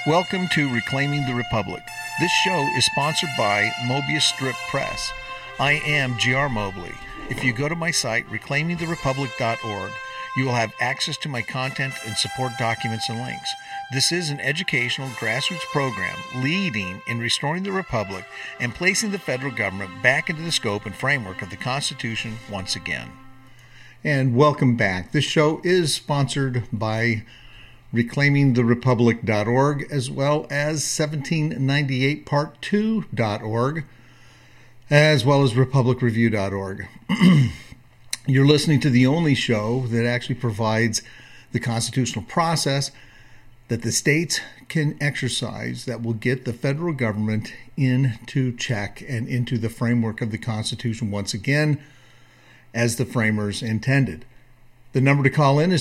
Welcome to Reclaiming the Republic. This show is sponsored by Mobius Strip Press. I am G.R. Mobley. If you go to my site, reclaimingtherepublic.org, you will have access to my content and support documents and links. This is an educational grassroots program leading in restoring the Republic and placing the federal government back into the scope and framework of the Constitution once again. And welcome back. This show is sponsored by reclaimingtherepublic.org as well as 1798part2.org as well as republicreview.org. You're listening to the only show that actually provides the constitutional process that the states can exercise that will get the federal government into check and into the framework of the Constitution once again, as the framers intended. The number to call in is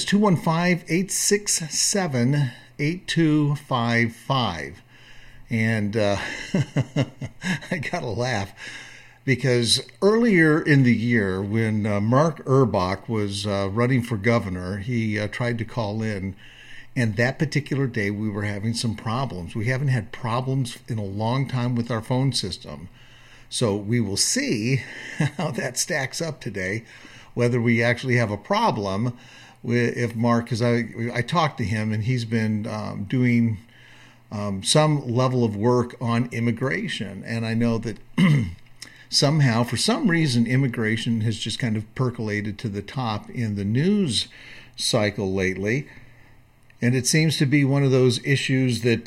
215-867-8255. And I got to laugh because earlier in the year when Mark Erbach was running for governor, he tried to call in. And that particular day, we were having some problems. We haven't had problems in a long time with our phone system. So we will see how that stacks up today, whether we actually have a problem if Mark, because I talked to him and he's been doing some level of work on immigration. And I know that somehow, for some reason, immigration has just kind of percolated to the top in the news cycle lately. And it seems to be one of those issues that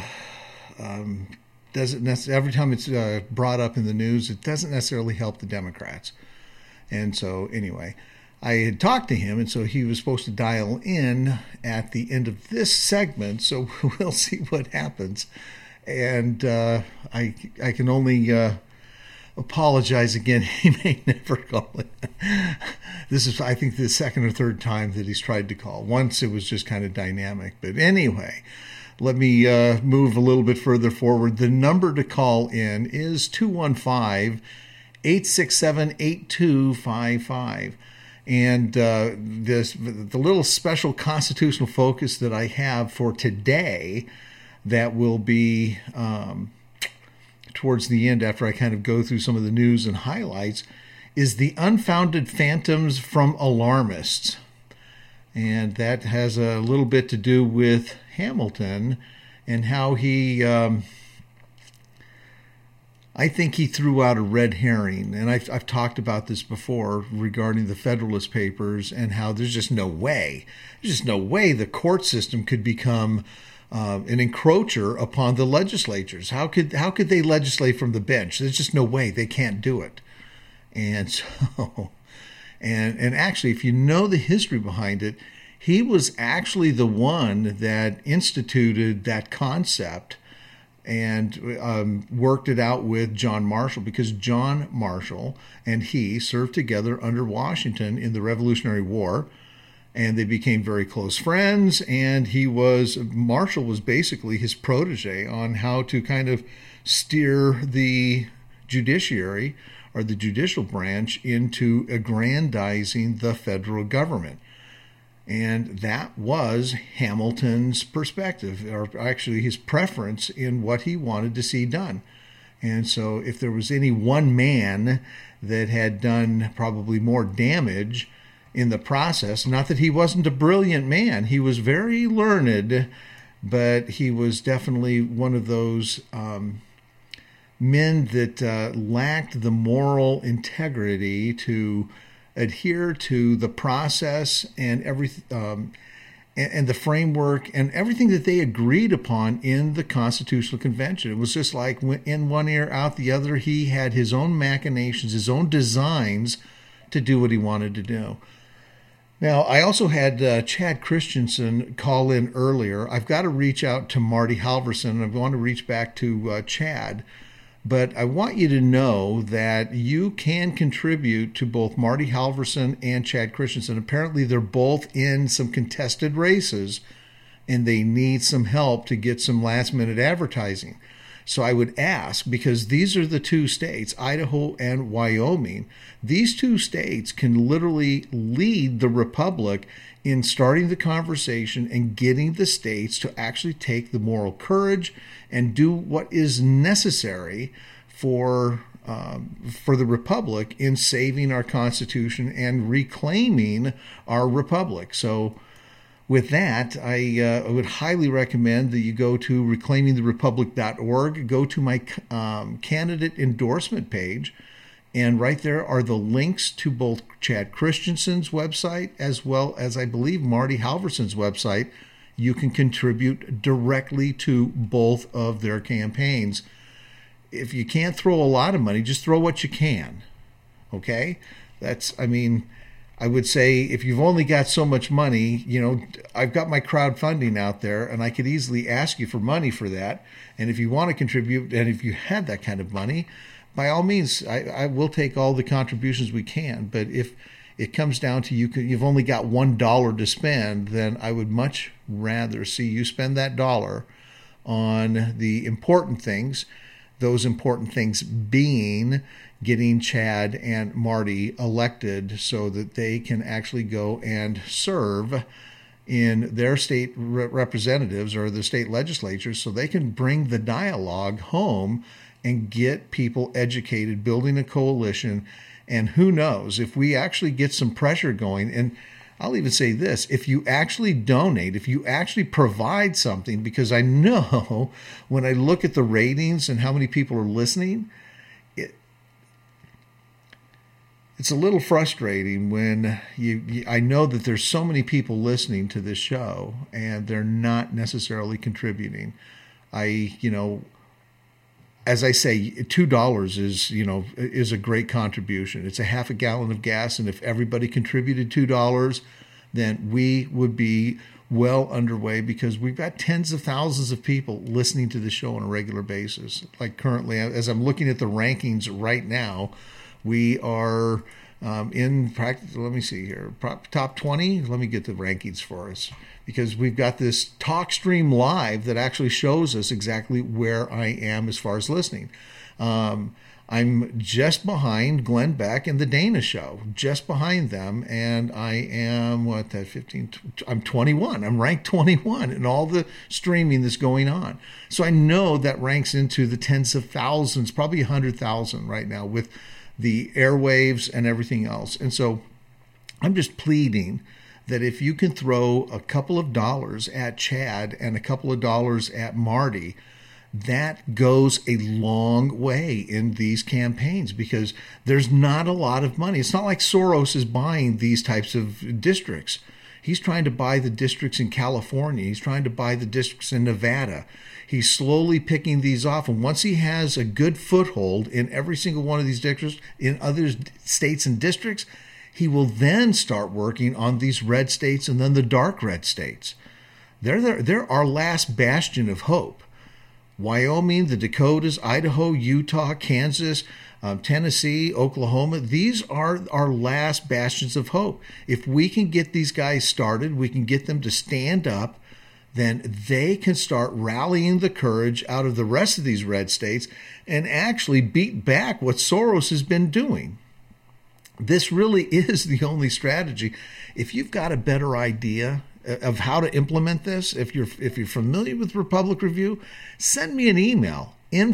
doesn't necessarily, every time it's brought up in the news, it doesn't necessarily help the Democrats. And so anyway, I had talked to him, and so he was supposed to dial in at the end of this segment, so we'll see what happens. And I can only apologize again. He may never call in. This is, I think, the second or third time that he's tried to call. Once it was just kind of dynamic. But anyway, let me move a little bit further forward. The number to call in is 215-867-8255. And the little special constitutional focus that I have for today that will be towards the end after I kind of go through some of the news and highlights is the unfounded phantoms from alarmists. And that has a little bit to do with Hamilton and how he, I think he threw out a red herring. And I've talked about this before regarding the Federalist Papers and how there's just no way the court system could become an encroacher upon the legislatures. How could they legislate from the bench? There's just no way. They can't do it. And so, and actually, if you know the history behind it, he was actually the one that instituted that concept and worked it out with John Marshall, because John Marshall and he served together under Washington in the Revolutionary War. And they became very close friends, and Marshall was basically his protege on how to kind of steer the judiciary or the judicial branch into aggrandizing the federal government. And that was Hamilton's perspective, or actually his preference in what he wanted to see done. And so if there was any one man that had done probably more damage in the process, not that he wasn't a brilliant man, he was very learned, but he was definitely one of those men that lacked the moral integrity to adhere to the process and everything, and the framework and everything that they agreed upon in the Constitutional Convention. It was just like in one ear, out the other. He had his own machinations, his own designs to do what he wanted to do. Now, I also had Chad Christensen call in earlier. I've got to reach out to Marty Halverson. I want to reach back to Chad. But I want you to know that you can contribute to both Marty Halverson and Chad Christensen. Apparently, they're both in some contested races, and they need some help to get some last-minute advertising. So I would ask, because these are the two states, Idaho and Wyoming, these two states can literally lead the republic in starting the conversation and getting the states to actually take the moral courage and do what is necessary for the republic in saving our Constitution and reclaiming our republic. So with that, I would highly recommend that you go to reclaimingtherepublic.org, go to my candidate endorsement page, and right there are the links to both Chad Christensen's website as well as, I believe, Marty Halverson's website. You can contribute directly to both of their campaigns. If you can't throw a lot of money, just throw what you can. Okay? I would say if you've only got so much money, I've got my crowdfunding out there, and I could easily ask you for money for that. And if you want to contribute, and if you had that kind of money, by all means, I will take all the contributions we can. But if it comes down to you've only got $1 to spend, then I would much rather see you spend that dollar on the important things, those important things being getting Chad and Marty elected so that they can actually go and serve in their state representatives or the state legislatures, so they can bring the dialogue home and get people educated, building a coalition. And who knows, if we actually get some pressure going, and I'll even say this, if you actually donate, if you actually provide something, because I know when I look at the ratings and how many people are listening, it's a little frustrating when I know that there's so many people listening to this show and they're not necessarily contributing. As I say, $2 is a great contribution. It's a half a gallon of gas, and if everybody contributed $2, then we would be well underway, because we've got tens of thousands of people listening to the show on a regular basis. Like currently, as I'm looking at the rankings right now, we are in practice. Let me see here, top 20. Let me get the rankings for us, because we've got this TalkStream Live that actually shows us exactly where I am as far as listening. I'm just behind Glenn Beck and the Dana Show, just behind them, and I am, 15? I'm 21. I'm ranked 21 in all the streaming that's going on. So I know that ranks into the tens of thousands, probably 100,000 right now with the airwaves and everything else. And so I'm just pleading that if you can throw a couple of dollars at Chad and a couple of dollars at Marty, that goes a long way in these campaigns, because there's not a lot of money. It's not like Soros is buying these types of districts. He's trying to buy the districts in California. He's trying to buy the districts in Nevada. He's slowly picking these off. And once he has a good foothold in every single one of these districts, in other states and districts, he will then start working on these red states and then the dark red states. They're our last bastion of hope. Wyoming, the Dakotas, Idaho, Utah, Kansas, Tennessee, Oklahoma, these are our last bastions of hope. If we can get these guys started, we can get them to stand up, then they can start rallying the courage out of the rest of these red states and actually beat back what Soros has been doing. This really is the only strategy. If you've got a better idea of how to implement this, if you're familiar with Republic Review, send me an email,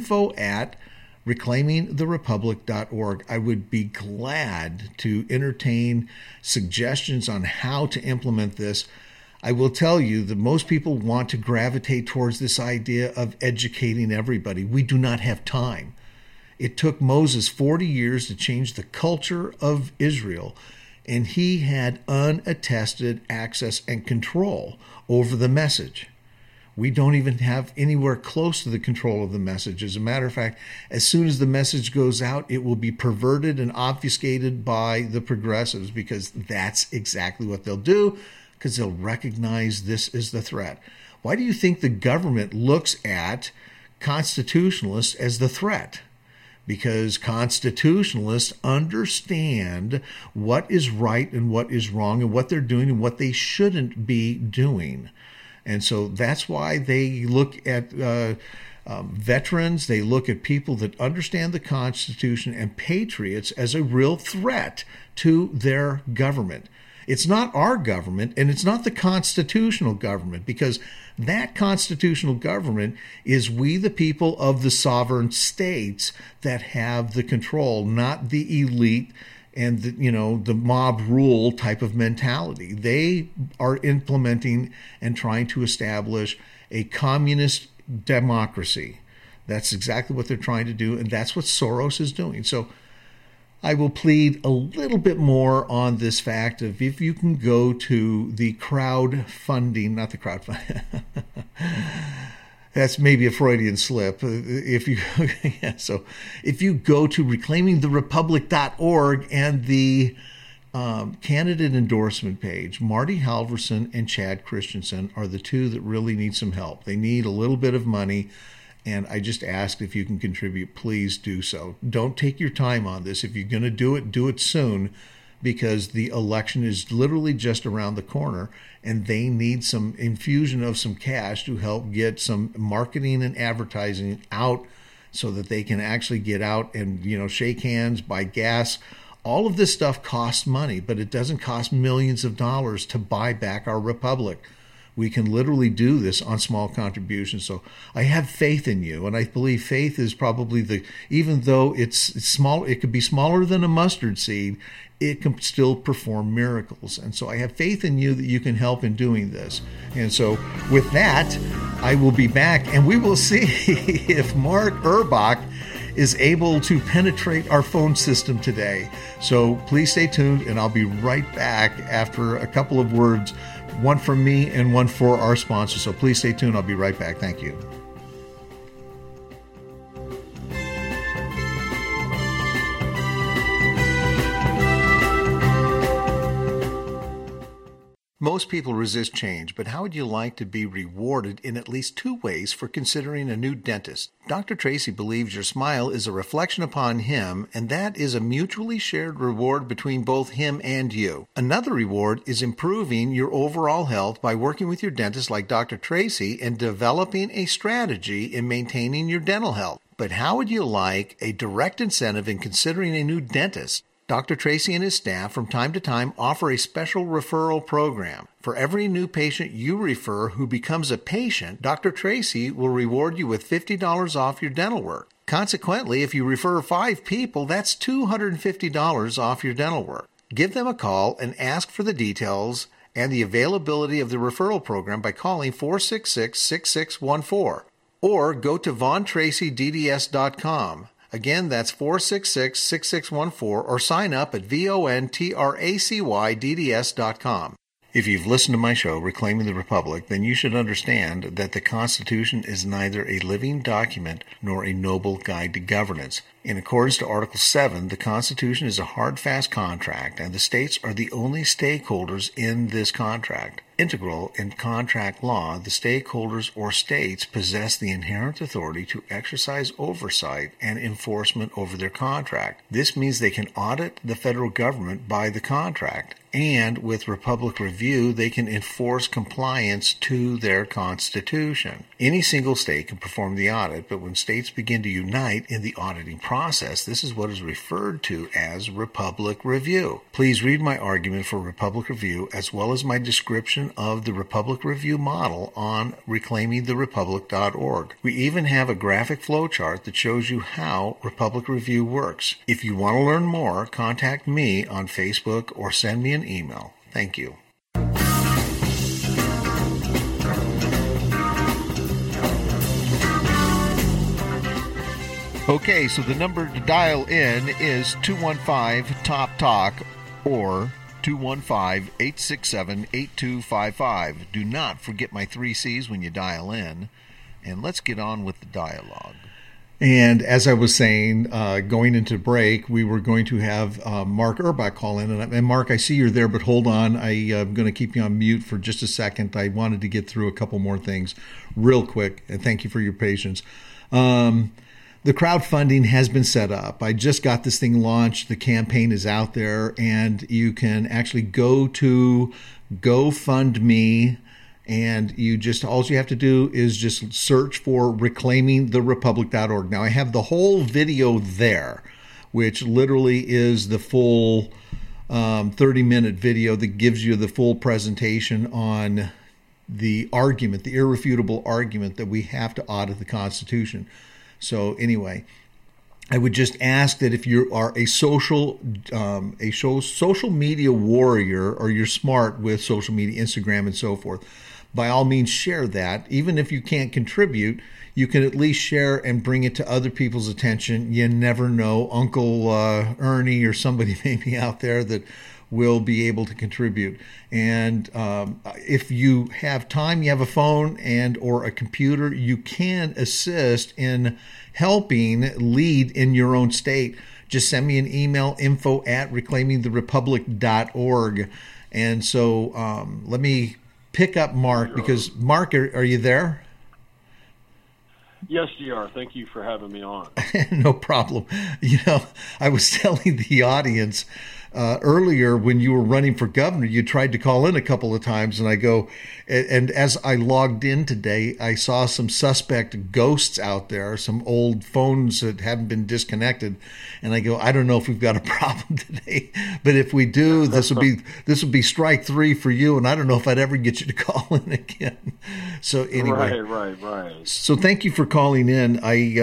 info@reclaimingtherepublic.org. I would be glad to entertain suggestions on how to implement this. I will tell you that most people want to gravitate towards this idea of educating everybody. We do not have time. It took Moses 40 years to change the culture of Israel, and he had unattested access and control over the message. We don't even have anywhere close to the control of the message. As a matter of fact, as soon as the message goes out, it will be perverted and obfuscated by the progressives, because that's exactly what they'll do, because they'll recognize this is the threat. Why do you think the government looks at constitutionalists as the threat? Because constitutionalists understand what is right and what is wrong and what they're doing and what they shouldn't be doing. And so that's why they look at veterans. They look at people that understand the Constitution and patriots as a real threat to their government. It's not our government, and it's not the constitutional government, because that constitutional government is we the people of the sovereign states that have the control, not the elite and the mob rule type of mentality. They are implementing and trying to establish a communist democracy. That's exactly what they're trying to do, and that's what Soros is doing. So I will plead a little bit more on this fact of if you can go to the crowdfunding, not the crowdfunding, that's maybe a Freudian slip. If you go to reclaimingtherepublic.org and the candidate endorsement page, Marty Halverson and Chad Christensen are the two that really need some help. They need a little bit of money. And I just ask if you can contribute, please do so. Don't take your time on this. If you're going to do it soon, because the election is literally just around the corner, and they need some infusion of some cash to help get some marketing and advertising out so that they can actually get out and, shake hands, buy gas. All of this stuff costs money, but it doesn't cost millions of dollars to buy back our republic. We can literally do this on small contributions. So I have faith in you, and I believe faith is probably even though it's small, it could be smaller than a mustard seed, it can still perform miracles. And so I have faith in you that you can help in doing this. And so with that, I will be back, and we will see if Mark Erbach is able to penetrate our phone system today. So please stay tuned, and I'll be right back after a couple of words, one from me and one for our sponsor. So please stay tuned. I'll be right back. Thank you. Most people resist change, but how would you like to be rewarded in at least two ways for considering a new dentist? Dr. Tracy believes your smile is a reflection upon him, and that is a mutually shared reward between both him and you. Another reward is improving your overall health by working with your dentist like Dr. Tracy and developing a strategy in maintaining your dental health. But how would you like a direct incentive in considering a new dentist? Dr. Tracy and his staff from time to time offer a special referral program. For every new patient you refer who becomes a patient, Dr. Tracy will reward you with $50 off your dental work. Consequently, if you refer 5 people, that's $250 off your dental work. Give them a call and ask for the details and the availability of the referral program by calling 466-6614 or go to VonTracyDDS.com. Again, that's 466-6614 or sign up at VonTracyDDS.com. If you've listened to my show, Reclaiming the Republic, then you should understand that the Constitution is neither a living document nor a noble guide to governance. In accordance to Article 7, the Constitution is a hard, fast contract, and the states are the only stakeholders in this contract. Integral in contract law, the stakeholders or states possess the inherent authority to exercise oversight and enforcement over their contract. This means they can audit the federal government by the contract, and with Republic Review, they can enforce compliance to their Constitution. Any single state can perform the audit, but when states begin to unite in the auditing process, this is what is referred to as Republic Review. Please read my argument for Republic Review as well as my description of the Republic Review model on reclaimingtherepublic.org. We even have a graphic flowchart that shows you how Republic Review works. If you want to learn more, contact me on Facebook or send me an email. Thank you. Okay, so the number to dial in is 215-TOP-TALK or 215-867-8255. Do not forget my 3 C's when you dial in, and let's get on with the dialogue. And as I was saying, going into break, we were going to have Mark Erbach call in. And Mark, I see you're there, but hold on. I'm going to keep you on mute for just a second. I wanted to get through a couple more things real quick, and thank you for your patience. The crowdfunding has been set up. I just got this thing launched. The campaign is out there, and you can actually go to GoFundMe And all you have to do is just search for reclaimingtherepublic.org. Now I have the whole video there, which literally is the full 30-minute video that gives you the full presentation on the argument, the irrefutable argument that we have to audit the Constitution. So anyway, I would just ask that if you are a social media warrior, or you're smart with social media, Instagram and so forth, by all means share that. Even if you can't contribute, you can at least share and bring it to other people's attention. You never know, Uncle Ernie or somebody maybe out there that will be able to contribute. And if you have time, you have a phone and or a computer, you can assist in helping lead in your own state. Just send me an email, info@reclaimingtherepublic.org. And so let me pick up Mark, because Mark, are you there? Yes, GR. Thank you for having me on. No problem. I was telling the audience earlier, when you were running for governor, you tried to call in a couple of times, and and as I logged in today, I saw some suspect ghosts out there, some old phones that haven't been disconnected, and I go, I don't know if we've got a problem today, but if we do, this will be strike 3 for you, and I don't know if I'd ever get you to call in again. So anyway, right. So thank you for calling in.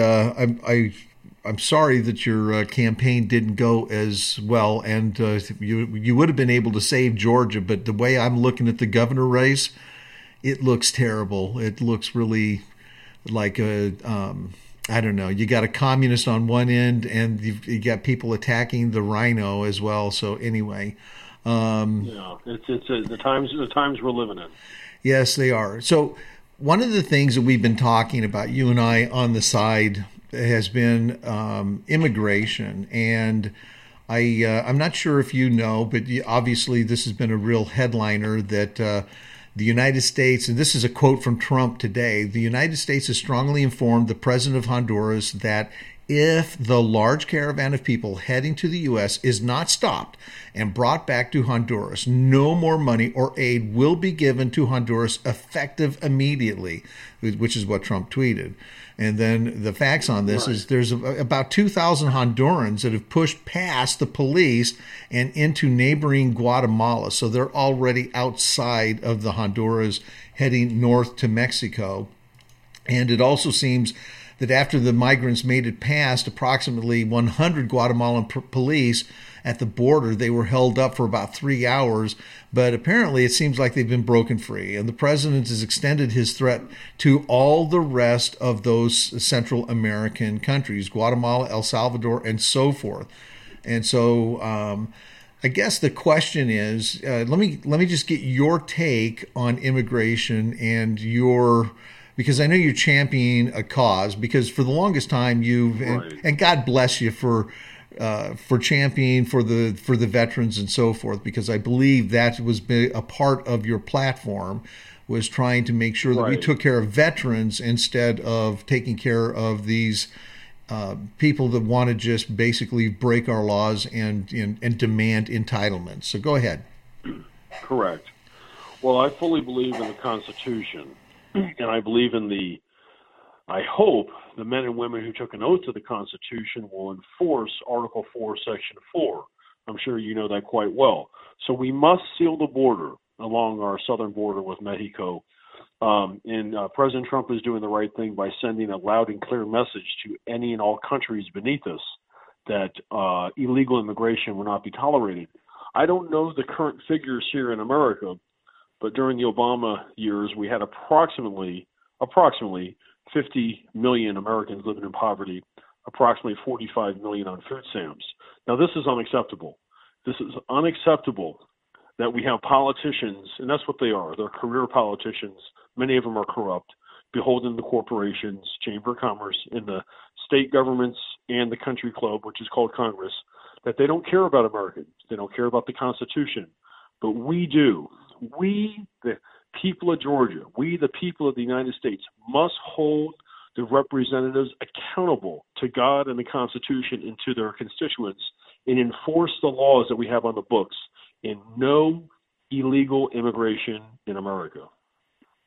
I'm sorry that your campaign didn't go as well, and you would have been able to save Georgia, but the way I'm looking at the governor race, it looks terrible. It looks really like I don't know. You got a communist on one end, and you got people attacking the rhino as well. So anyway, it's the times we're living in. Yes, they are. So one of the things that we've been talking about, you and I, on the side, has been immigration. And I'm not sure if you know, but obviously this has been a real headliner that the United States, and this is a quote from Trump today, the United States has strongly informed the president of Honduras that if the large caravan of people heading to the U.S. is not stopped and brought back to Honduras, no more money or aid will be given to Honduras effective immediately, which is what Trump tweeted. And then the facts on this is there's about 2,000 Hondurans that have pushed past the police and into neighboring Guatemala. So they're already outside of the Honduras, heading north to Mexico. And it also seems that after the migrants made it past approximately 100 Guatemalan police at the border, they were held up for about 3 hours. But apparently it seems like they've been broken free. And the president has extended his threat to all the rest of those Central American countries, Guatemala, El Salvador, and so forth. And so I guess the question is, let me just get your take on immigration and because I know you're championing a cause, because for the longest time and God bless you for championing for the veterans and so forth, because I believe that was a part of your platform, was trying to make sure that we took care of veterans instead of taking care of these people that want to just basically break our laws and demand entitlements. So go ahead. Correct. Well, I fully believe in the Constitution, and I believe in I hope the men and women who took an oath to the Constitution will enforce Article 4, Section 4. I'm sure you know that quite well. So we must seal the border along our southern border with Mexico. And President Trump is doing the right thing by sending a loud and clear message to any and all countries beneath us that illegal immigration will not be tolerated. I don't know the current figures here in America, but during the Obama years, we had approximately 50 million Americans living in poverty, approximately 45 million on food stamps. Now, this is unacceptable. This is unacceptable that we have politicians, and that's what they are. They're career politicians. Many of them are corrupt, beholden to corporations, Chamber of Commerce, in the state governments and the country club, which is called Congress, that they don't care about Americans. They don't care about the Constitution. But we do. We, the people of Georgia, we, the people of the United States, must hold the representatives accountable to God and the Constitution and to their constituents, and enforce the laws that we have on the books, and no illegal immigration in America.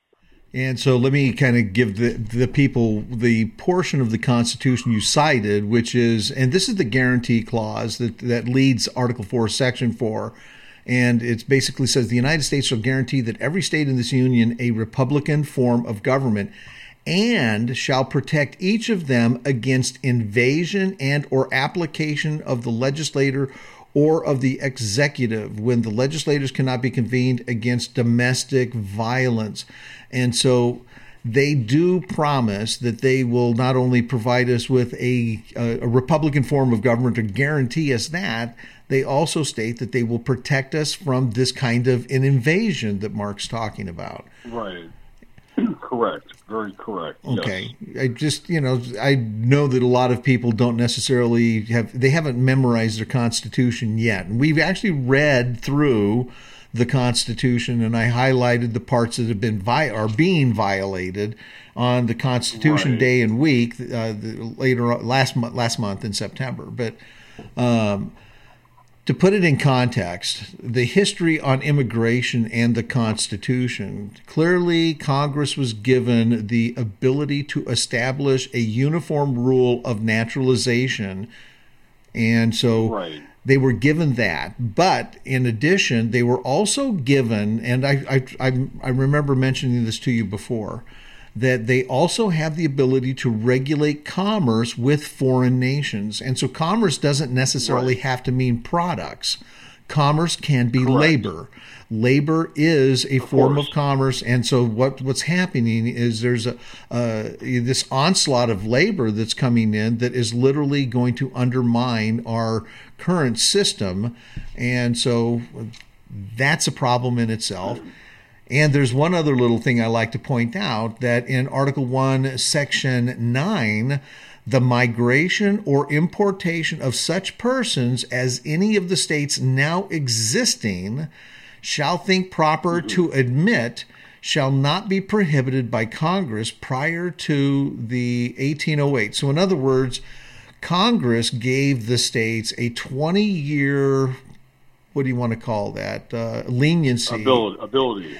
And so let me kind of give the people the portion of the Constitution you cited, which is, and this is the guarantee clause that leads Article 4, Section 4. And it basically says the United States shall guarantee that every state in this union a republican form of government and shall protect each of them against invasion and or application of the legislator or of the executive when the legislators cannot be convened against domestic violence. And so they do promise that they will not only provide us with a republican form of government to guarantee us that, they also state that they will protect us from this kind of an invasion that Mark's talking about. Right. Correct. Very correct. Okay. Yes. I just, I know that a lot of people don't necessarily they haven't memorized their Constitution yet. And we've actually read through the Constitution, and I highlighted the parts that have been are being violated on the Constitution Day and week last month in September. But to put it in context, the history on immigration and the Constitution, clearly Congress was given the ability to establish a uniform rule of naturalization. And so they were given that. But in addition, they were also given, and I remember mentioning this to you before, that they also have the ability to regulate commerce with foreign nations. And so commerce doesn't necessarily have to mean products. Commerce can be labor. Labor is a form of commerce. And so what's happening is there's this onslaught of labor that's coming in that is literally going to undermine our current system. And so that's a problem in itself. And there's one other little thing I like to point out, that in Article 1, Section 9, the migration or importation of such persons as any of the states now existing shall think proper to admit shall not be prohibited by Congress prior to the 1808. So in other words, Congress gave the states a 20-year, what do you want to call that? Leniency. Ability.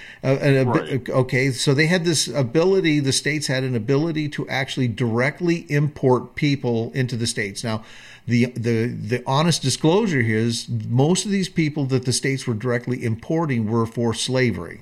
Okay, so they had this ability, the states had an ability to actually directly import people into the states. Now, the honest disclosure here is most of these people that the states were directly importing were for slavery.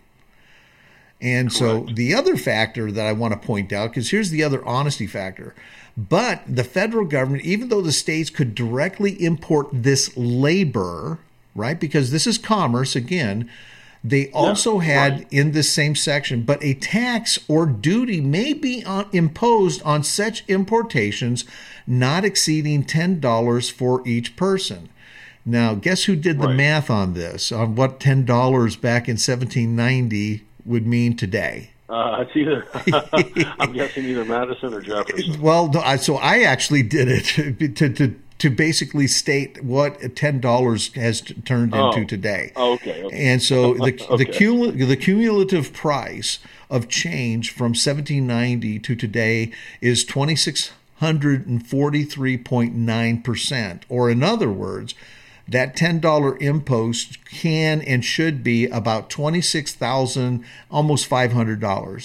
And so the other factor that I want to point out, because here's the other honesty factor, but the federal government, even though the states could directly import this labor, right? Because this is commerce, again, they also had in this same section, but a tax or duty may be imposed on such importations not exceeding $10 for each person. Now, guess who did the math on this, on what $10 back in 1790 would mean today? It's either, I'm guessing either Madison or Jefferson. Well, so I actually did it to basically state what $10 has turned into today. Okay. And so the cumulative price of change from 1790 to today is 2,643.9%. Or in other words, that $10 impost can and should be about $26,000, almost $500,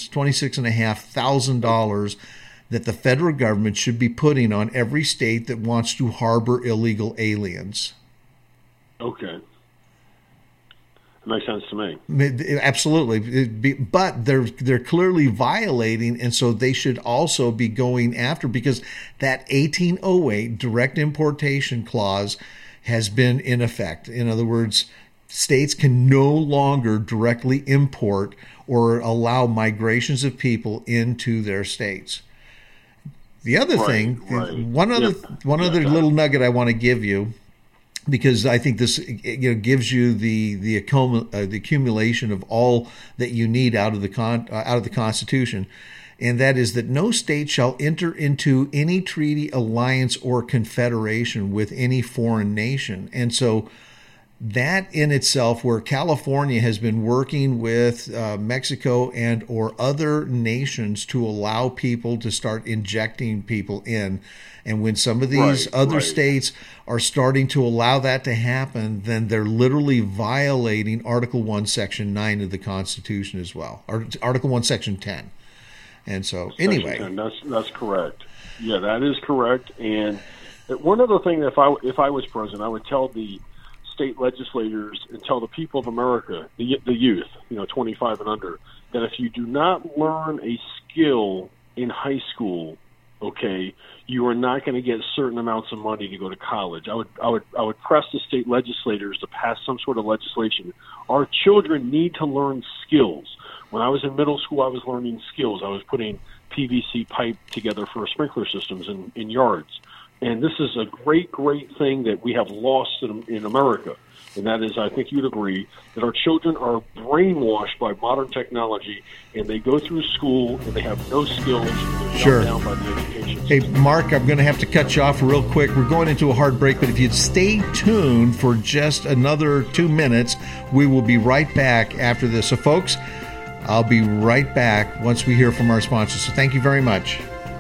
$26,500 that the federal government should be putting on every state that wants to harbor illegal aliens. Okay. That makes sense to me. Absolutely. But they're clearly violating, and so they should also be going after, because that 1808 direct importation clause has been in effect. In other words, states can no longer directly import or allow migrations of people into their states. The other thing, one other little nugget I want to give you, because I think this gives you the accumulation of all that you need out of the Constitution, and that is that no state shall enter into any treaty, alliance, or confederation with any foreign nation. And so that in itself, where California has been working with Mexico and or other nations to allow people to start injecting people in, and when some of these other states are starting to allow that to happen, then they're literally violating Article 1, Section 9 of the Constitution as well, or Article 1, Section 10. And so, Section anyway. 10, that's correct. Yeah, that is correct. And one other thing, if I was president, I would tell the state legislators and tell the people of America, the youth, 25 and under, that if you do not learn a skill in high school, okay, you are not going to get certain amounts of money to go to college. I would press the state legislators to pass some sort of legislation. Our children need to learn skills. When I was in middle school, I was learning skills. I was putting PVC pipe together for sprinkler systems in yards. And this is a great, great thing that we have lost in America. And that is, I think you'd agree, that our children are brainwashed by modern technology, and they go through school and they have no skills. They're Sure. down by the education Hey, system. Mark, I'm going to have to cut you off real quick. We're going into a hard break, but if you'd stay tuned for just another 2 minutes, we will be right back after this. So, folks, I'll be right back once we hear from our sponsors. So thank you very much.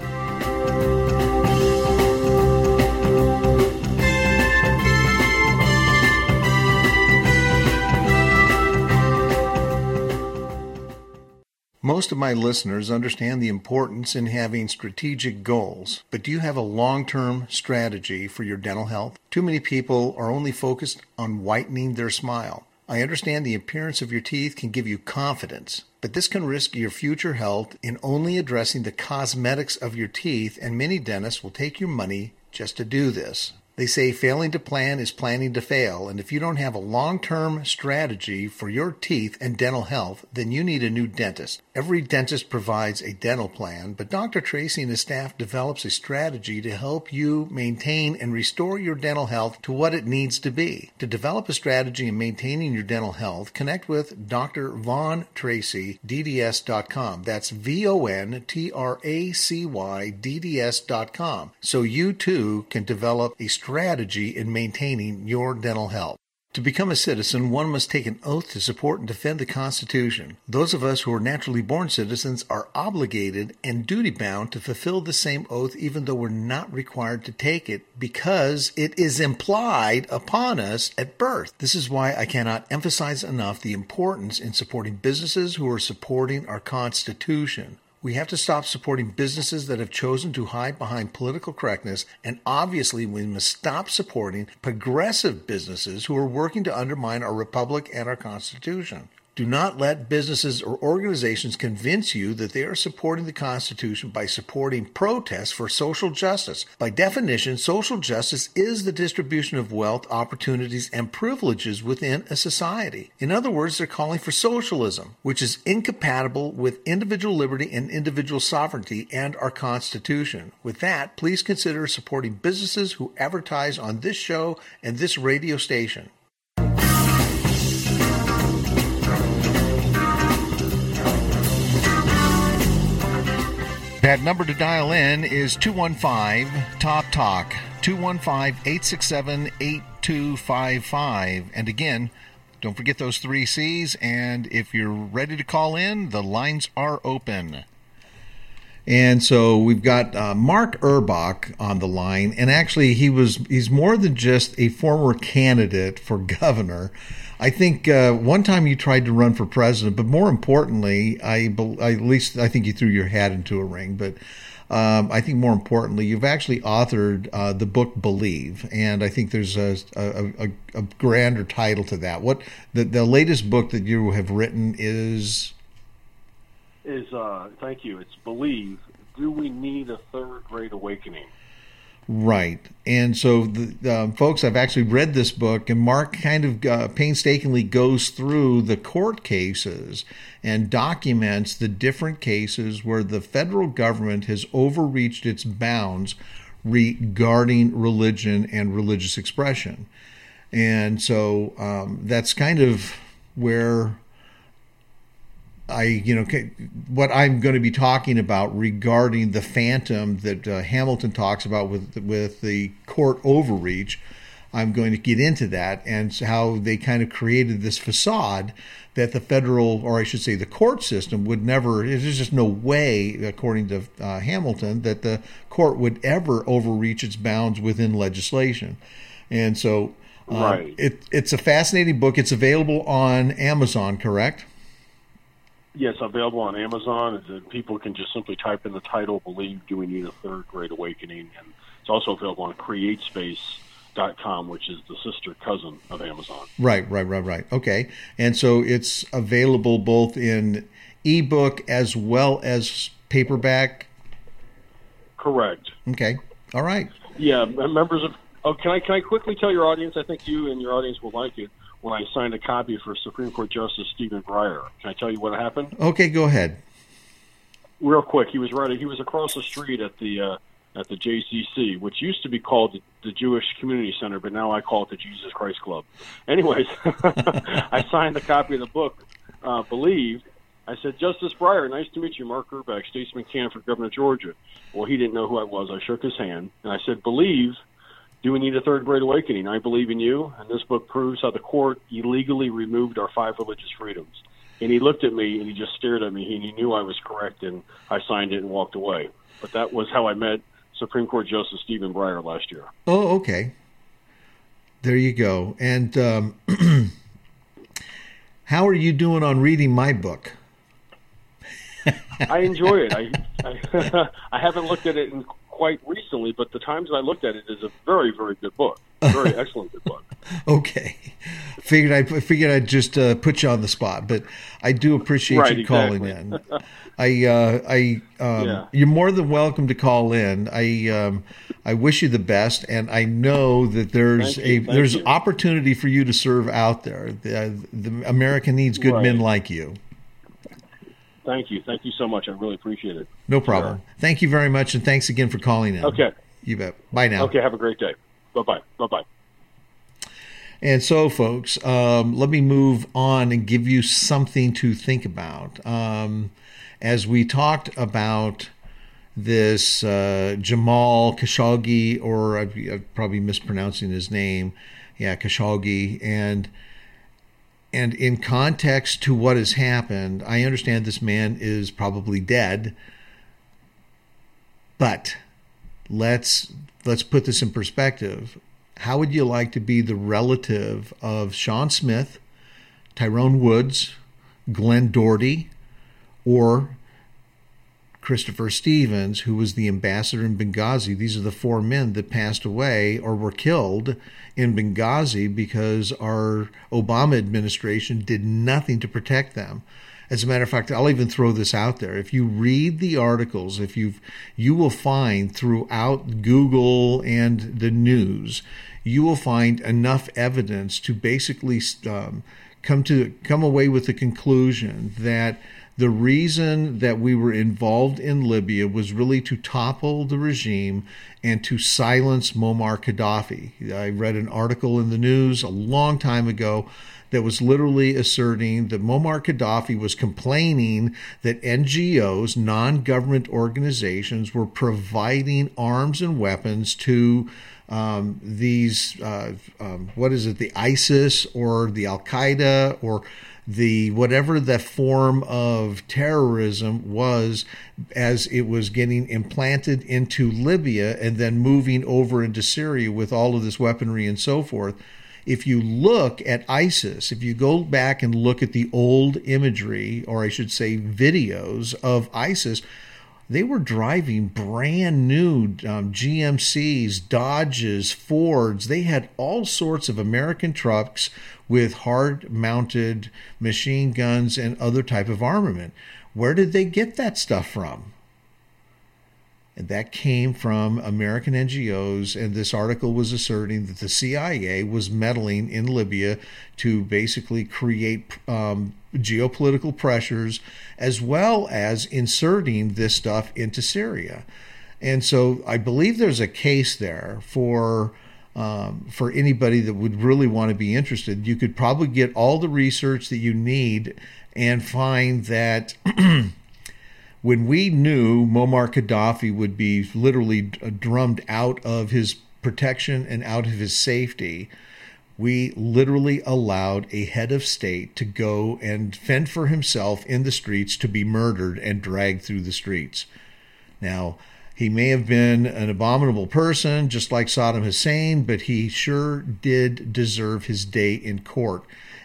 Most of my listeners understand the importance in having strategic goals, but do you have a long-term strategy for your dental health? Too many people are only focused on whitening their smile. I understand the appearance of your teeth can give you confidence, but this can risk your future health in only addressing the cosmetics of your teeth, and many dentists will take your money just to do this. They say failing to plan is planning to fail, and if you don't have a long-term strategy for your teeth and dental health, then you need a new dentist. Every dentist provides a dental plan, but Dr. Tracy and his staff develops a strategy to help you maintain and restore your dental health to what it needs to be. To develop a strategy in maintaining your dental health, connect with Dr. Von Tracy, DDS.com. That's VONTRACY, DDS.com. So you too can develop a strategy in maintaining your dental health. To become a citizen, one must take an oath to support and defend the Constitution. Those of us who are naturally born citizens are obligated and duty-bound to fulfill the same oath even though we're not required to take it because it is implied upon us at birth. This is why I cannot emphasize enough the importance in supporting businesses who are supporting our Constitution. We have to stop supporting businesses that have chosen to hide behind political correctness, and obviously we must stop supporting progressive businesses who are working to undermine our republic and our Constitution. Do not let businesses or organizations convince you that they are supporting the Constitution by supporting protests for social justice. By definition, social justice is the distribution of wealth, opportunities, and privileges within a society. In other words, they're calling for socialism, which is incompatible with individual liberty and individual sovereignty and our Constitution. With that, please consider supporting businesses who advertise on this show and this radio station. That number to dial in is 215-TALK-TALK, 215-867-8255. And again, don't forget those 3 C's, and if you're ready to call in, the lines are open. And so we've got Mark Erbach on the line, and actually he's more than just a former candidate for governor. I think one time you tried to run for president, but more importantly, at least I think you threw your hat into a ring. But I think more importantly, you've actually authored the book Believe, and I think there's a grander title to that. What the latest book that you have written is thank you. It's Believe. Do we need a third great awakening? Right. And so, folks, I've actually read this book, and Mark kind of painstakingly goes through the court cases and documents the different cases where the federal government has overreached its bounds regarding religion and religious expression. And so that's kind of where what I'm going to be talking about regarding the phantom that Hamilton talks about with the court overreach. I'm going to get into that and how they kind of created this facade that the federal, or I should say the court system, would never, there's just no way, according to Hamilton, that the court would ever overreach its bounds within legislation. And so right. It's a fascinating book. It's available on Amazon, correct? Yes, available on Amazon. People can just simply type in the title, Believe, Do We Need a Third Great Awakening? And it's also available on CreateSpace.com, which is the sister cousin of Amazon. Right. Okay. And so it's available both in ebook as well as paperback? Correct. Okay. All right. Yeah, members of... Oh, can I quickly tell your audience? I think you and your audience will like it. When I signed a copy for Supreme Court Justice Stephen Breyer, can I tell you what happened? Okay, go ahead. Real quick, he was across the street at the JCC, which used to be called the Jewish Community Center, but now I call it the Jesus Christ Club. Anyways, I signed a copy of the book, Believe. I said, Justice Breyer, nice to meet you, Mark Gerbeck, statesman candidate for governor of Georgia. Well, he didn't know who I was. I shook his hand, and I said, Believe, do we need a third great awakening? I believe in you, and this book proves how the court illegally removed our 5 religious freedoms. And he looked at me, and he just stared at me, and he knew I was correct, and I signed it and walked away. But that was how I met Supreme Court Justice Stephen Breyer last year. Oh, okay. There you go. And how are you doing on reading my book? I enjoy it. I haven't looked at it in quite recently, but the times I looked at it is a very, very good book. Very excellent good book. Okay. Figured I'd just put you on the spot, but I do appreciate you calling in. You're more than welcome to call in. I wish you the best, and I know that there's opportunity for you to serve out there. The America needs good men like you. Thank you. Thank you so much. I really appreciate it. No problem. Sure. Thank you very much, and thanks again for calling in. Okay. You bet. Bye now. Okay, have a great day. Bye-bye. Bye-bye. And so, folks, let me move on and give you something to think about. As we talked about this Jamal Khashoggi, or I'm probably mispronouncing his name, Khashoggi, and in context to what has happened, I understand this man is probably dead, but let's put this in perspective. How would you like to be the relative of Sean Smith, Tyrone Woods, Glenn Doherty, or Christopher Stevens, who was the ambassador in Benghazi? These are the 4 men that passed away or were killed in Benghazi because our Obama administration did nothing to protect them. As a matter of fact, I'll even throw this out there. If you read the articles, you will find throughout Google and the news, you will find enough evidence to basically come away with the conclusion that the reason that we were involved in Libya was really to topple the regime and to silence Muammar Gaddafi. I read an article in the news a long time ago that was literally asserting that Muammar Gaddafi was complaining that NGOs, non-government organizations, were providing arms and weapons to the ISIS or the Al-Qaeda or the whatever the form of terrorism was, as it was getting implanted into Libya and then moving over into Syria with all of this weaponry and so forth. If you look at ISIS, if you go back and look at the old imagery, or I should say videos of ISIS, they were driving brand new GMCs, Dodges, Fords. They had all sorts of American trucks with hard-mounted machine guns and other type of armament. Where did they get that stuff from? And that came from American NGOs, and this article was asserting that the CIA was meddling in Libya to basically create geopolitical pressures, as well as inserting this stuff into Syria. And so I believe there's a case there for anybody that would really want to be interested. You could probably get all the research that you need and find that when we knew Muammar Gaddafi would be literally drummed out of his protection and out of his safety, we literally allowed a head of state to go and fend for himself in the streets, to be murdered and dragged through the streets. Now, he may have been an abominable person, just like Saddam Hussein, but he sure did deserve his day in court.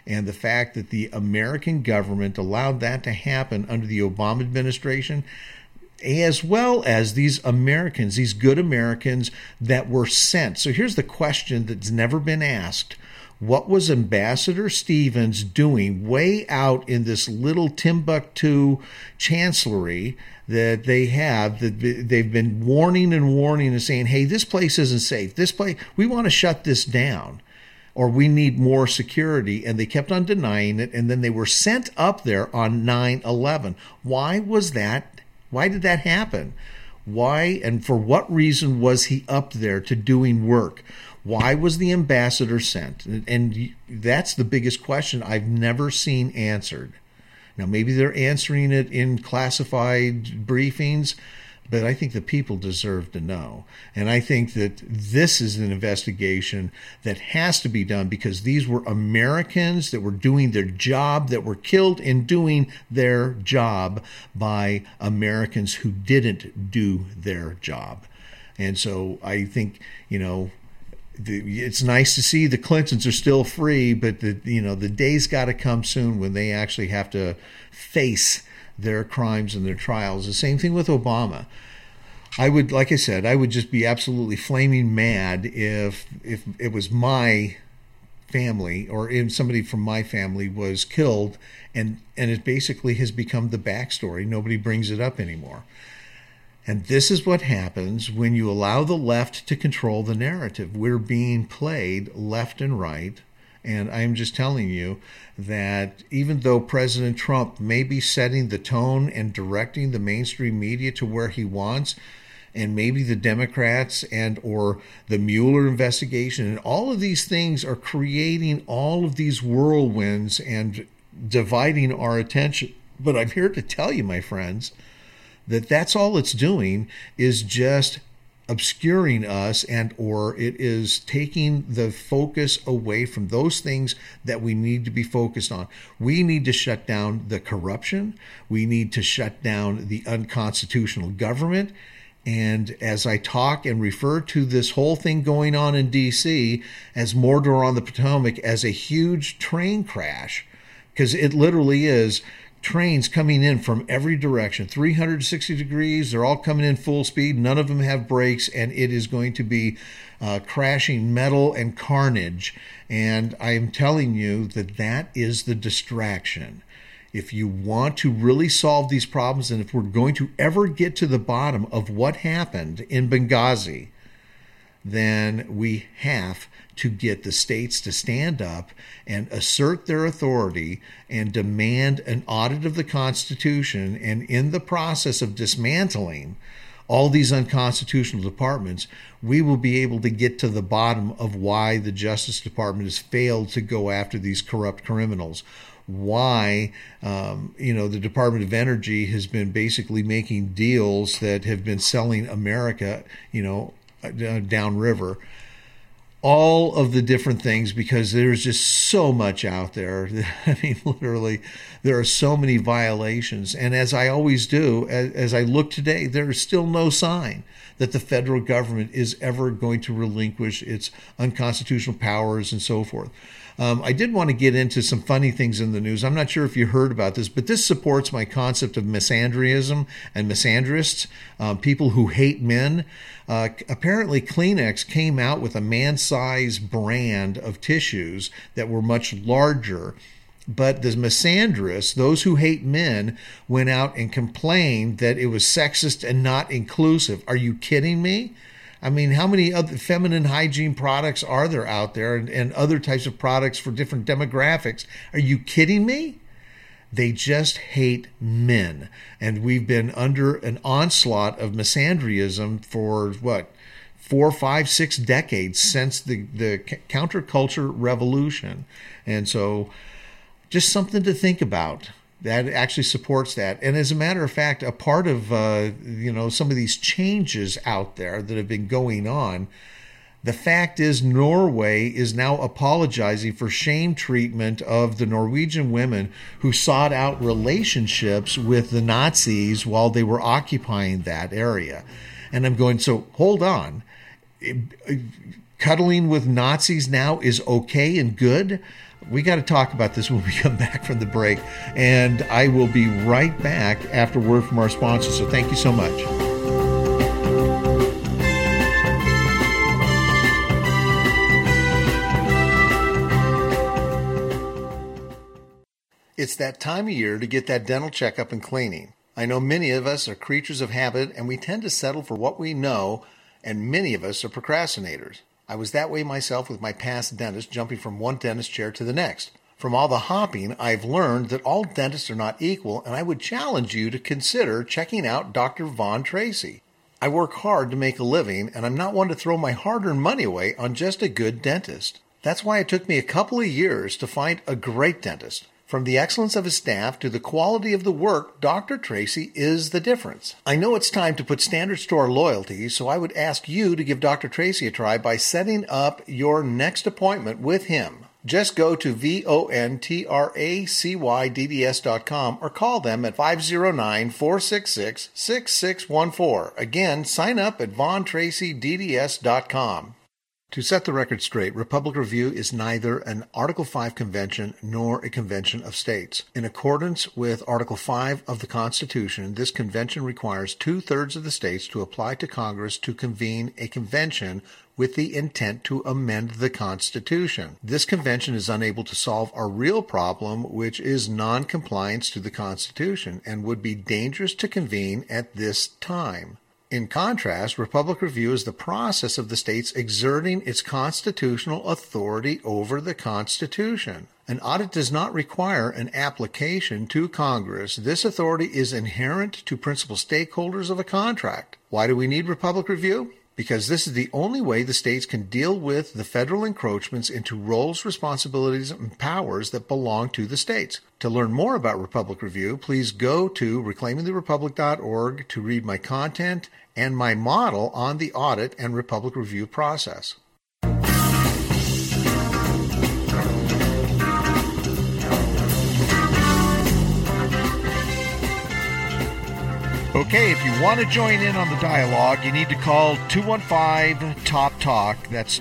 And the fact that the American government allowed that to happen under the Obama administration, as well as these Americans, these good Americans that were sent. So here's the question that's never been asked. What was Ambassador Stevens doing way out in this little Timbuktu chancellery that they have, that they've been warning and saying, hey, this place isn't safe. This place, we want to shut this down, or we need more security. And they kept on denying it. And then they were sent up there on 9/11. Why was that? Why did that happen? Why and for what reason was he up there to doing work? Why was the ambassador sent? And that's the biggest question I've never seen answered. Now, maybe they're answering it in classified briefings, but I think the people deserve to know. And I think that this is an investigation that has to be done, because these were Americans that were doing their job, that were killed in doing their job by Americans who didn't do their job. And so I think, it's nice to see the Clintons are still free, but the day's got to come soon when they actually have to face their crimes and their trials. The same thing with Obama. I would just be absolutely flaming mad if it was my family, or if somebody from my family was killed, and it basically has become the backstory. Nobody brings it up anymore. And this is what happens when you allow the left to control the narrative. We're being played left and right. And I'm just telling you that even though President Trump may be setting the tone and directing the mainstream media to where he wants, and maybe the Democrats and or the Mueller investigation, and all of these things are creating all of these whirlwinds and dividing our attention. But I'm here to tell you, my friends, that's all it's doing is just obscuring us, and or it is taking the focus away from those things that we need to be focused on. We need to shut down the corruption. We need to shut down the unconstitutional government. And as I talk and refer to this whole thing going on in D.C. as Mordor on the Potomac as a huge train crash, because it literally is, trains coming in from every direction, 360 degrees. They're all coming in full speed. None of them have brakes, and it is going to be crashing metal and carnage. And I am telling you that is the distraction. If you want to really solve these problems, and if we're going to ever get to the bottom of what happened in Benghazi, then we have to get the states to stand up and assert their authority and demand an audit of the Constitution. And in the process of dismantling all these unconstitutional departments, we will be able to get to the bottom of why the Justice Department has failed to go after these corrupt criminals. Why, the Department of Energy has been basically making deals that have been selling America, downriver. All of the different things, because there's just so much out there. I mean, literally, there are so many violations. And as I always do, as I look today, there is still no sign that the federal government is ever going to relinquish its unconstitutional powers and so forth. I did want to get into some funny things in the news. I'm not sure if you heard about this, but this supports my concept of misandryism and misandrists, people who hate men. Apparently, Kleenex came out with a man-sized brand of tissues that were much larger. But the misandrists, those who hate men, went out and complained that it was sexist and not inclusive. Are you kidding me? I mean, how many other feminine hygiene products are there out there, and other types of products for different demographics? Are you kidding me? They just hate men. And we've been under an onslaught of misandryism for 4, 5, 6 decades since the counterculture revolution. And so just something to think about. That actually supports that. And as a matter of fact, a part of some of these changes out there that have been going on, the fact is Norway is now apologizing for shame treatment of the Norwegian women who sought out relationships with the Nazis while they were occupying that area. And I'm going, so hold on. Cuddling with Nazis now is okay and good? We got to talk about this when we come back from the break. And I will be right back after word from our sponsors. So thank you so much. It's that time of year to get that dental checkup and cleaning. I know many of us are creatures of habit, and we tend to settle for what we know, and many of us are procrastinators. I was that way myself with my past dentist, jumping from one dentist chair to the next. From all the hopping, I've learned that all dentists are not equal, and I would challenge you to consider checking out Dr. Vaughn Tracy. I work hard to make a living, and I'm not one to throw my hard-earned money away on just a good dentist. That's why it took me a couple of years to find a great dentist. From the excellence of his staff to the quality of the work, Dr. Tracy is the difference. I know it's time to put standards to our loyalty, so I would ask you to give Dr. Tracy a try by setting up your next appointment with him. Just go to VONTRACYDDS.com or call them at 509-466-6614. Again, sign up at VonTracyDDS.com. To set the record straight, Republic Review is neither an Article 5 convention nor a convention of states. In accordance with Article 5 of the Constitution, this convention requires 2/3 of the states to apply to Congress to convene a convention with the intent to amend the Constitution. This convention is unable to solve our real problem, which is non-compliance to the Constitution, and would be dangerous to convene at this time. In contrast, Republic Review is the process of the states exerting its constitutional authority over the Constitution. An audit does not require an application to Congress. This authority is inherent to principal stakeholders of a contract. Why do we need Republic Review? Because this is the only way the states can deal with the federal encroachments into roles, responsibilities, and powers that belong to the states. To learn more about Republic Review, please go to reclaimingtherepublic.org to read my content and my model on the audit and Republic Review process. Okay, if you want to join in on the dialogue, you need to call 215-TOP-TALK. That's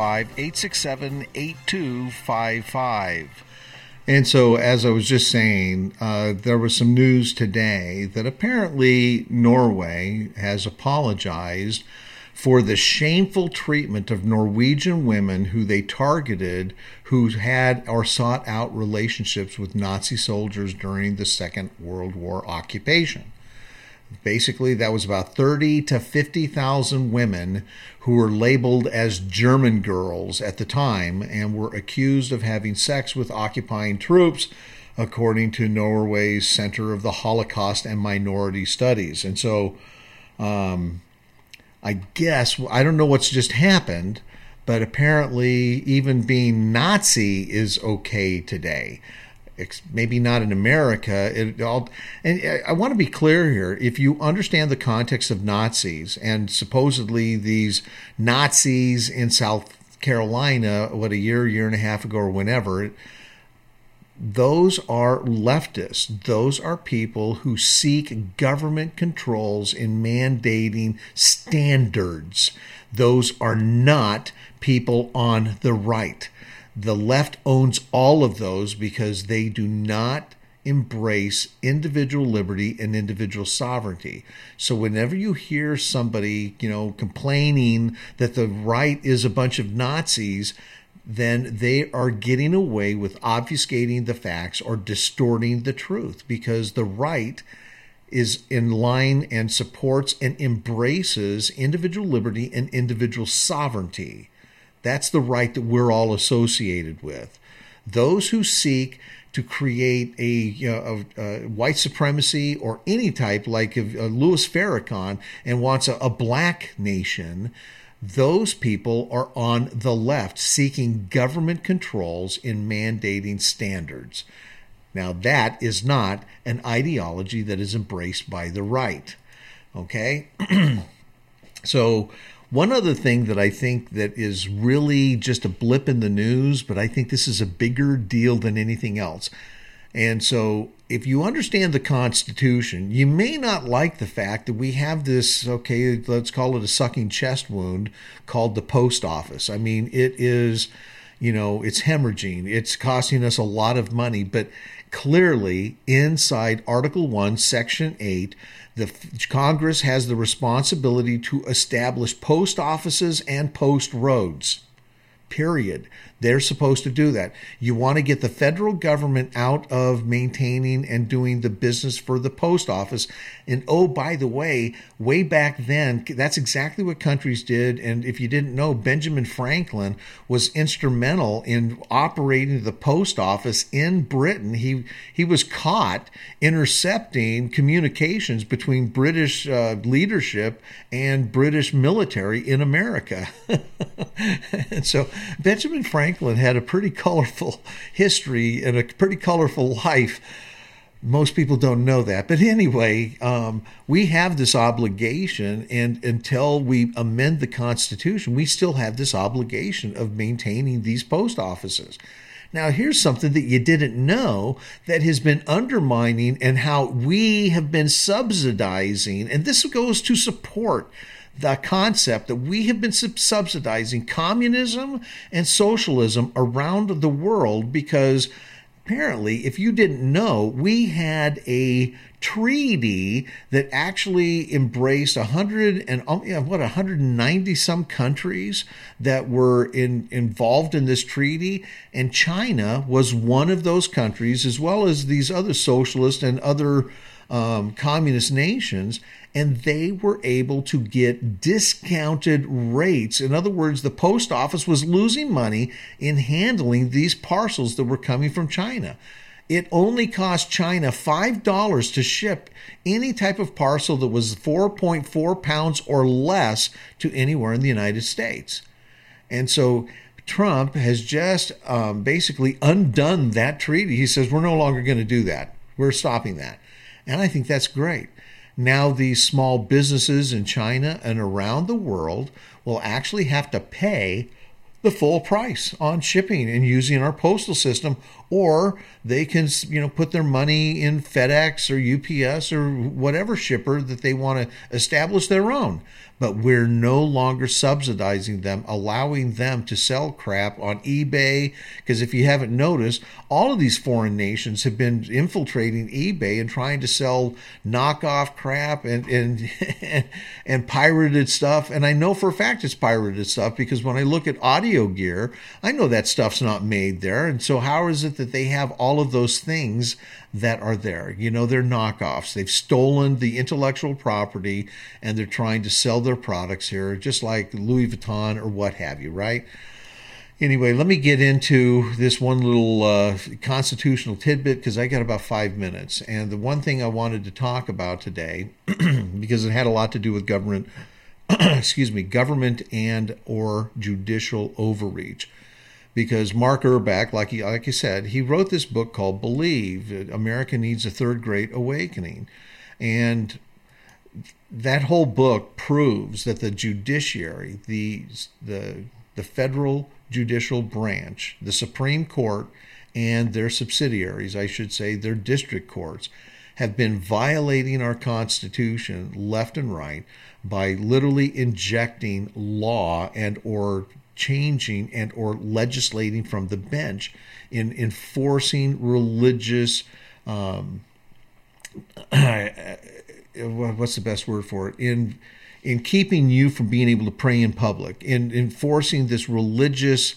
215-867-8255. And so, as I was just saying, there was some news today that apparently Norway has apologized for the shameful treatment of Norwegian women who they targeted, who had or sought out relationships with Nazi soldiers during the Second World War occupation. Basically, that was about 30 to 50,000 women who were labeled as German girls at the time and were accused of having sex with occupying troops, according to Norway's Center of the Holocaust and Minority Studies. And so, I guess, I don't know what's just happened, but apparently even being Nazi is okay today. Maybe not in America. And I want to be clear here. If you understand the context of Nazis and supposedly these Nazis in South Carolina, a year and a half ago or whenever, those are leftists. Those are people who seek government controls in mandating standards. Those are not people on the right. The left owns all of those because they do not embrace individual liberty and individual sovereignty. So whenever you hear somebody, complaining that the right is a bunch of Nazis, then they are getting away with obfuscating the facts or distorting the truth, because the right is in line and supports and embraces individual liberty and individual sovereignty. That's the right that we're all associated with. Those who seek to create a white supremacy or any type, like Louis Farrakhan, and wants a black nation, those people are on the left, seeking government controls in mandating standards. Now, that is not an ideology that is embraced by the right. Okay? So, one other thing that I think that is really just a blip in the news, but I think this is a bigger deal than anything else. And so if you understand the Constitution, you may not like the fact that we have this, let's call it a sucking chest wound called the post office. I mean, it is, it's hemorrhaging. It's costing us a lot of money. But clearly, inside Article 1, Section 8, the Congress has the responsibility to establish post offices and post roads. Period. They're supposed to do that. You want to get the federal government out of maintaining and doing the business for the post office. And oh, by the way, way back then, that's exactly what countries did. And if you didn't know, Benjamin Franklin was instrumental in operating the post office in Britain. He was caught intercepting communications between British leadership and British military in America. And so Benjamin Franklin had a pretty colorful history and a pretty colorful life. Most people don't know that. But anyway, we have this obligation, and until we amend the Constitution, we still have this obligation of maintaining these post offices. Now, here's something that you didn't know that has been undermining and how we have been subsidizing, and this goes to support the concept that we have been subsidizing communism and socialism around the world, because apparently, if you didn't know, we had a treaty that actually embraced 190 some countries that were involved in this treaty, and China was one of those countries, as well as these other socialist and other communist nations, and they were able to get discounted rates. In other words, the post office was losing money in handling these parcels that were coming from China. It only cost China $5 to ship any type of parcel that was 4.4 pounds or less to anywhere in the United States. And so Trump has just basically undone that treaty. He says, we're no longer going to do that. We're stopping that. And I think that's great. Now these small businesses in China and around the world will actually have to pay the full price on shipping and using our postal system, or they can, put their money in FedEx or UPS or whatever shipper that they want to establish their own. But we're no longer subsidizing them, allowing them to sell crap on eBay. Because if you haven't noticed, all of these foreign nations have been infiltrating eBay and trying to sell knockoff crap and pirated stuff. And I know for a fact it's pirated stuff, because when I look at audio gear, I know that stuff's not made there. And so how is it that they have all of those things that are there? They're knockoffs. They've stolen the intellectual property and they're trying to sell their products here, just like Louis Vuitton or what have you, right? Anyway, let me get into this one little constitutional tidbit, because I got about 5 minutes. And the one thing I wanted to talk about today, because it had a lot to do with government, government and or judicial overreach. Because Mark Urbach, like I said, he wrote this book called Believe, America Needs a Third Great Awakening. And that whole book proves that the judiciary, the federal judicial branch, the Supreme Court, and their subsidiaries, I should say, their district courts, have been violating our Constitution left and right by literally injecting law and or changing and or legislating from the bench in enforcing religious what's the best word for it, in keeping you from being able to pray in public, in enforcing this religious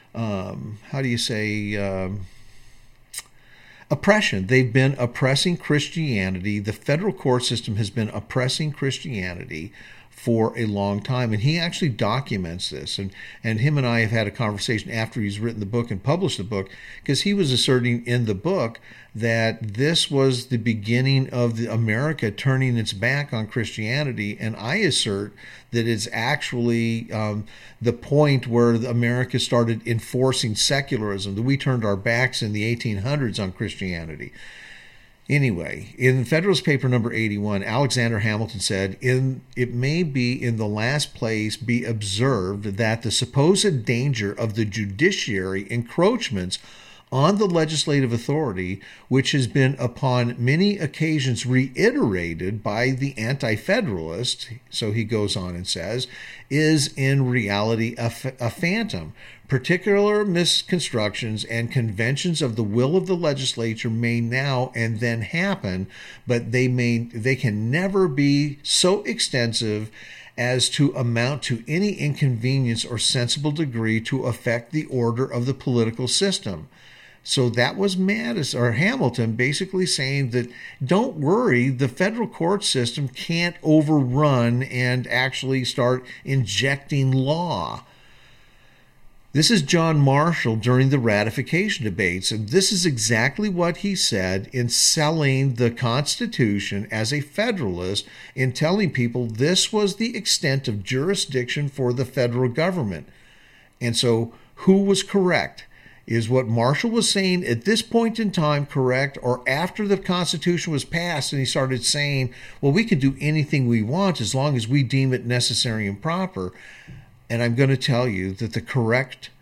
oppression. They've been oppressing Christianity. The federal court system has been oppressing Christianity for a long time. And he actually documents this. And him and I have had a conversation after he's written the book and published the book, because he was asserting in the book that this was the beginning of America turning its back on Christianity. And I assert that it's actually the point where America started enforcing secularism, that we turned our backs in the 1800s on Christianity. Anyway, in Federalist Paper number 81, Alexander Hamilton said, it may be in the last place be observed that the supposed danger of the judiciary encroachments on the legislative authority, which has been upon many occasions reiterated by the anti-federalist, so he goes on and says, is in reality a phantom. Particular misconstructions and conventions of the will of the legislature may now and then happen, but they can never be so extensive as to amount to any inconvenience or sensible degree to affect the order of the political system. So that was Hamilton basically saying that don't worry, the federal court system can't overrun and actually start injecting law. This is John Marshall during the ratification debates, and this is exactly what he said in selling the Constitution as a Federalist, in telling people this was the extent of jurisdiction for the federal government. And so who was correct? Is what Marshall was saying at this point in time correct, or after the Constitution was passed and he started saying, well, we can do anything we want as long as we deem it necessary and proper? And I'm going to tell you that the correct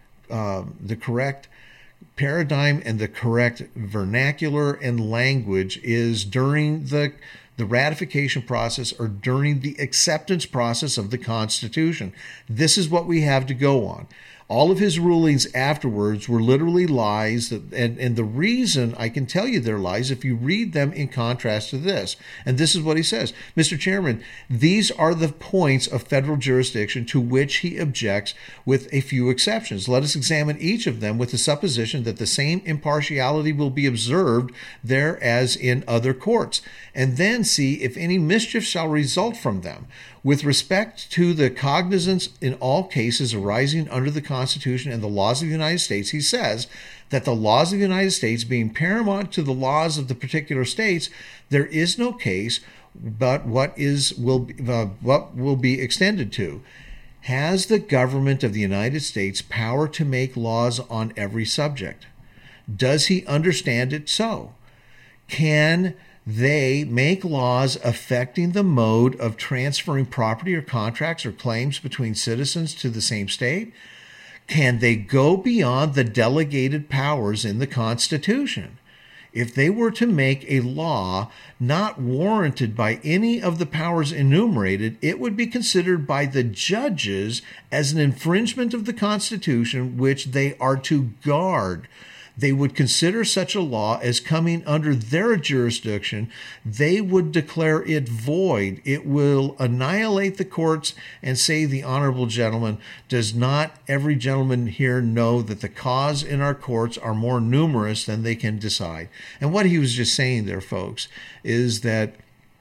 paradigm and the correct vernacular and language is during the ratification process or during the acceptance process of the Constitution. This is what we have to go on. All of his rulings afterwards were literally lies, and the reason I can tell you they're lies if you read them in contrast to this. And this is what he says. Mr. Chairman, these are the points of federal jurisdiction to which he objects with a few exceptions. Let us examine each of them with the supposition that the same impartiality will be observed there as in other courts, and then see if any mischief shall result from them. With respect to the cognizance in all cases arising under the Constitution and the laws of the United States, he says that the laws of the United States being paramount to the laws of the particular states, there is no case but what will be extended to. Has the government of the United States power to make laws on every subject? Does he understand it so? Can they make laws affecting the mode of transferring property or contracts or claims between citizens to the same state? Can they go beyond the delegated powers in the Constitution? If they were to make a law not warranted by any of the powers enumerated, it would be considered by the judges as an infringement of the Constitution, which they are to guard. They would consider such a law as coming under their jurisdiction. They would declare it void. It will annihilate the courts and say, the honorable gentleman, does not every gentleman here know that the cause in our courts are more numerous than they can decide? And what he was just saying there, folks, is that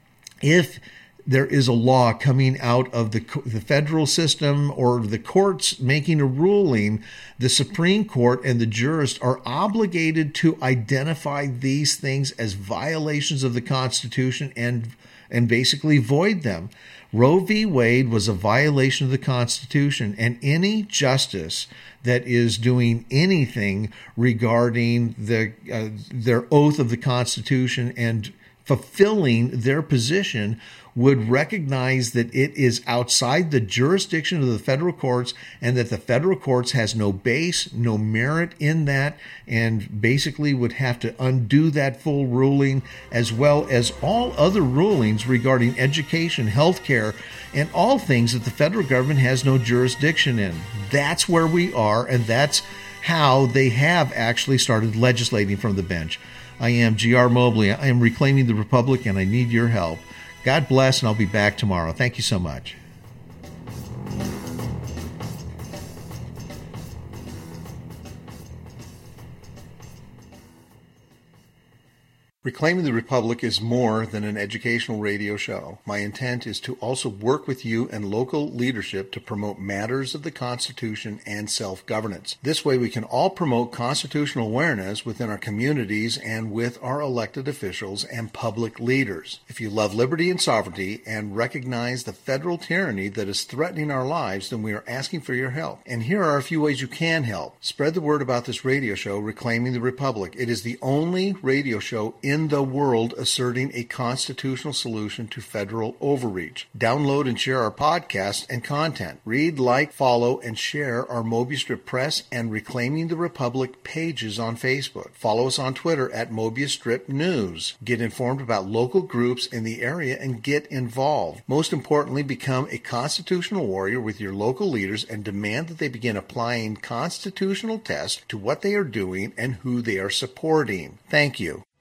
if there is a law coming out of the federal system or the courts making a ruling, the Supreme Court and the jurists are obligated to identify these things as violations of the Constitution and basically void them. Roe v. Wade was a violation of the Constitution, and any justice that is doing anything regarding their oath of the Constitution and fulfilling their position would recognize that it is outside the jurisdiction of the federal courts and that the federal courts has no base, no merit in that, and basically would have to undo that full ruling, as well as all other rulings regarding education, healthcare, and all things that the federal government has no jurisdiction in. That's where we are, and that's how they have actually started legislating from the bench. I am G.R. Mobley. I am reclaiming the Republic, and I need your help. God bless, and I'll be back tomorrow. Thank you so much. Reclaiming the Republic is more than an educational radio show. My intent is to also work with you and local leadership to promote matters of the Constitution and self-governance. This way we can all promote constitutional awareness within our communities and with our elected officials and public leaders. If you love liberty and sovereignty and recognize the federal tyranny that is threatening our lives, then we are asking for your help. And here are a few ways you can help. Spread the word about this radio show, Reclaiming the Republic. It is the only radio show in in the world asserting a constitutional solution to federal overreach. Download and share our podcast and content. Read, like, follow, and share our Mobius Strip Press and Reclaiming the Republic pages on Facebook. Follow us on Twitter at Mobius Strip News. Get informed about local groups in the area and get involved. Most importantly, become a constitutional warrior with your local leaders and demand that they begin applying constitutional tests to what they are doing and who they are supporting. Thank you.